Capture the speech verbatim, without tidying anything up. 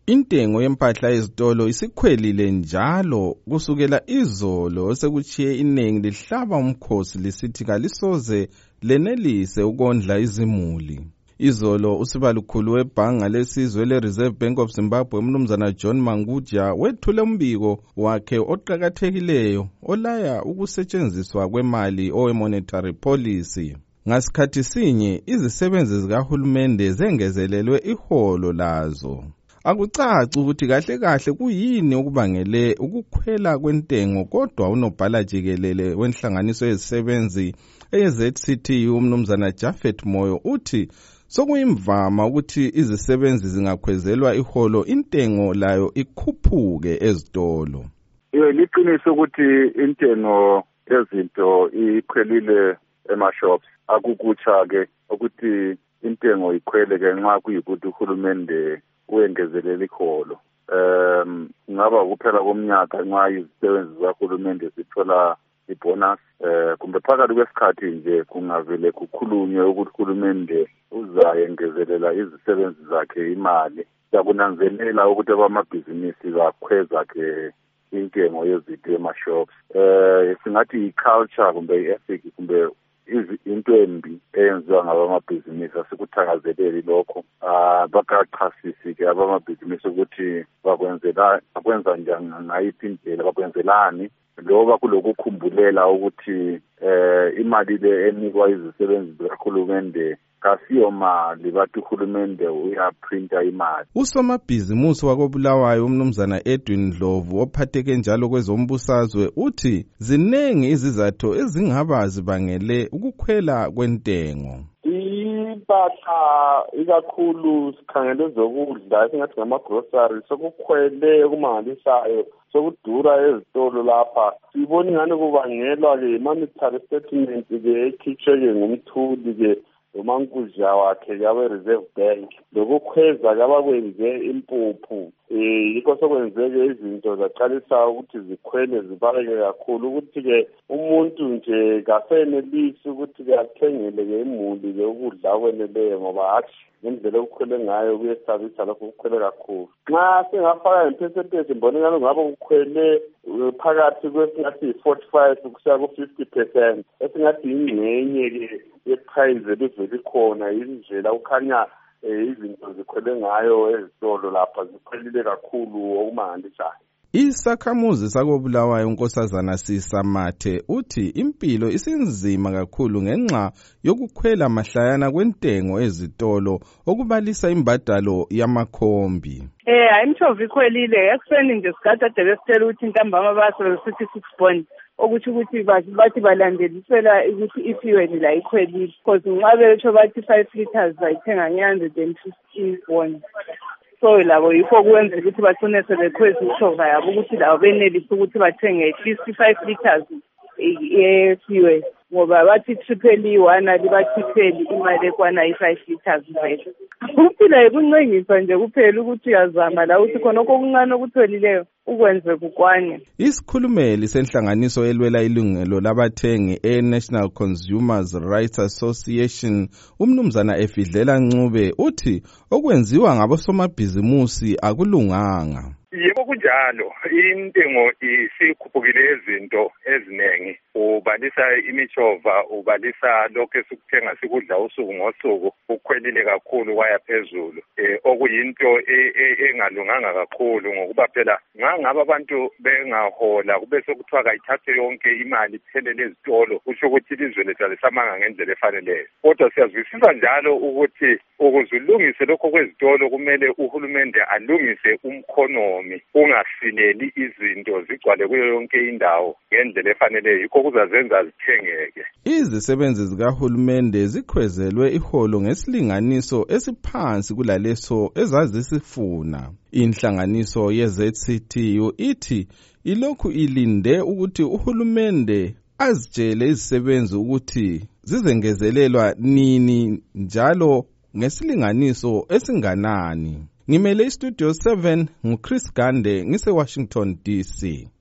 Intengo yempahla ezitolo isikhwelile njalo kusukela izolo sekuchiye iningi lihlaba umkhosi lisithi kalisoze lenelise ukondla izimuli. Izolo usibalukhulu webhanga lesizwe le-Reserve Bank of Zimbabwe umnumzana John Manguja wethule umbiko wakhe oqakathekileyo olaya ukusetshenziswa kwemali owe-monetary policy. Ngasikhathi sinye izisebenzi zikahulumende zengezelelwe iholo lazo. Akucaci ukuthi kahle kahle kuyini okubangele ukukhwela kwentengo, kodwa unobhala jikelele wenhlanganiso yezisebenzi e-Z C T U umnumzana Japhet Moyo uthi sokuyimvama ukuthi izisebenzi zingakhwezelwa iholo intengo layo ikhuphuke ezitolo. Liqiniso ukuthi intengo yezinto ikhwelile ema-shops. Akukutsha ke ukuthi intengo ikhwele ke nxa kuyikuthi uhulumende uyengezelela iholo. Um ngaba kuphela komnyaka nxa izisebenzi zikahulumende zithola ibonus, eh kumbe phakathi kwesikhathi nje kungavele kukhulunywe ukuthi uhulumende uzayengezelela izisebenzi zakhe imali. Siyakunanzelela ukuthi abamabhizinisi bakhweza ke intengo yezinto ema-shops. Eh singathi i-culture kumbe i-ethic kumbe into embi eyenziwa ngabamabhizinisi asikuthakazeleli lokho. Ah bakachasisi ke abamabhizinisi ukuthi bakwenzela bakwenza njani ngayiphi indlela bakwenzelani, loba kulokukhumbulela ukuthi eh imali le enikwa izisebenzi zikahulumende kasiyo mali bathi uhulumende uyaprinta imali. Usomabhizimusi wakobulawayo umnumzana Edwin Ndlovu ophatheke njalo kwezombusazwe uthi zinengi izizathu ezingaba zibangele ukukhwela kwentengo. Impahla ikakhulu sikhangele zokudla esingathi ngama-grocery sokukhwele okumangalisayo, sokudura ezitolo lapha. Sibona ingane kubangelwa-ke i-monetary statement-ke ekhitshwe-ke ngumthuli-ke uManguja wakhe yawe-Reserve Bank. Lokukhweza kabakwenze impuphu. Eh yikho sokwenzeke izinto zaqalisa ukuthi zikhwele zibaleke kakhulu, ukuthi-ke umuntu nje kasenelisi ukuthi-ke athengele-ke imuli-ke ukudla okweneleyo, ngoba hathi ngendlela okukhwele ngayo kuyesabisa lokho kukhwele kakhulu. Nxa singafaka ngepercentage mbonekana ngabe kukhwele phakathi kwesingathi yi-forty-five kusiya ku-fifty percent. Esingathi ingxenye-ke yeprice elivele ikhona indlela ukhanya izinto zikhwele ngayo ezitolo lapha zikhwelile kakhulu okumangalisayo. Isakhamuzi sakobulawayo unkosazana Sisamathe uthi impilo isinzima kakhulu ngenxa yokukhwela mahlayana kwentengo ezitolo okubalisa imbadalo yamakhombi. Eh ayimthova ikhwelile ekuseni nje sigada delesitela ukuthi intambama basebesithi six bond ukuthi ukuthi bathi balandelisela ukuthi ifuel la ikhwelile, because nxa betho bathi five liters bayithenga nge one hundred fifty bond. So labo yikho kwenza ukuthi bagcine sebekhweza ishova yabo ukuthi labo benelise ukuthi bathenge at least five liters ye-fuel, ngoba bathi triple one alibachipheli imali ekwana i-five liters vele. Ukuphila yikuncengisa nje kuphela ukuthi uyazama la uthi khona okuncane okutholileyo ukwenze kukwane. Isikhulumeli senhlanganiso elwela ilungelo labathengi e-National Consumers Rights Association umnumzana Efidlela Ncube uthi okwenziwa ngabosomabhizimusi akulunganga. Yebo kunjalo, intengo isikhuphukile ezinto eziningi. Ubalisa imichova, ubalisa lokho esikuthenga sikudla usuku ngosuku, ukhwelile kakhulu waya phezulu. Eh okuyinto engalunganga kakhulu ngokuba phela ngangaba abantu bengahola kube sekuthiwa kayithathe yonke imali iphelele ezitolo, kusho ukuthi ilizwe lethu alisamanga ngendlela efaneleyo. Kodwa siyazwisisa njalo ukuthi ukuze ulungise lokho kwezitolo kumele uhulumende alungise umkhono, ungasileli izinto zigcwale kuyo yonke indawo ngendlela efaneleyo, yikho kuzazenza zithengeke. Izisebenzi zikahulumende zikhwezelwe iholo ngesilinganiso esiphansi kulaleso ezazisifuna. Inhlanganiso ye-Z C T U ithi ilokhu ilinde ukuthi uhulumende azitshele izisebenzi ukuthi zizengezelelwa nini njalo ngesilinganiso esinganani. Ngimele iStudio seven nguChris Gande ngise Washington D C.